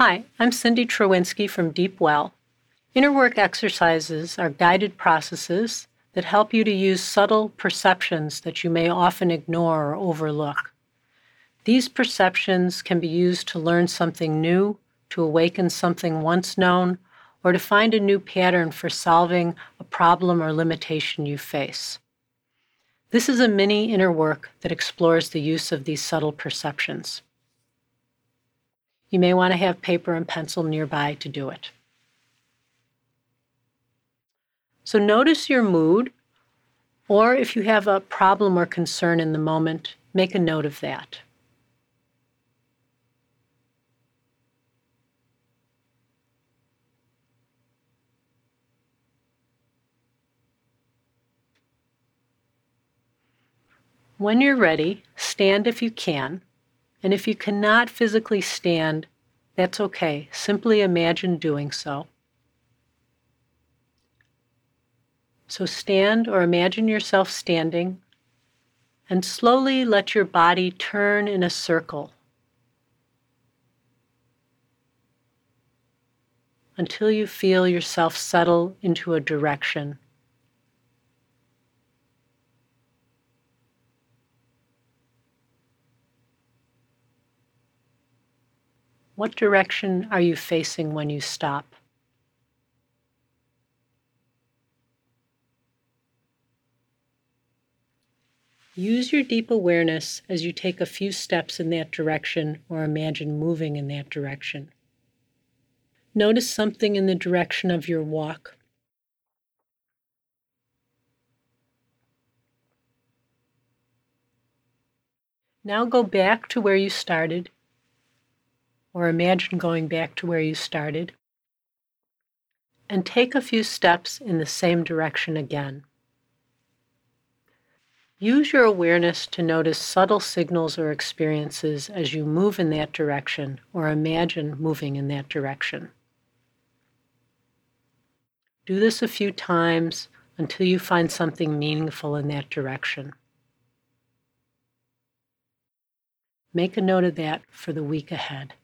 Hi, I'm Cindy Trowinski from Deep Well. Inner work exercises are guided processes that help you to use subtle perceptions that you may often ignore or overlook. These perceptions can be used to learn something new, to awaken something once known, or to find a new pattern for solving a problem or limitation you face. This is a mini inner work that explores the use of these subtle perceptions. You may want to have paper and pencil nearby to do it. So notice your mood, or if you have a problem or concern in the moment, make a note of that. When you're ready, stand if you can, and if you cannot physically stand, that's okay. Simply imagine doing so. So stand or imagine yourself standing, and slowly let your body turn in a circle until you feel yourself settle into a direction. What direction are you facing when you stop? Use your deep awareness as you take a few steps in that direction or imagine moving in that direction. Notice something in the direction of your walk. Now go back to where you started, or imagine going back to where you started, and take a few steps in the same direction again. Use your awareness to notice subtle signals or experiences as you move in that direction or imagine moving in that direction. Do this a few times until you find something meaningful in that direction. Make a note of that for the week ahead.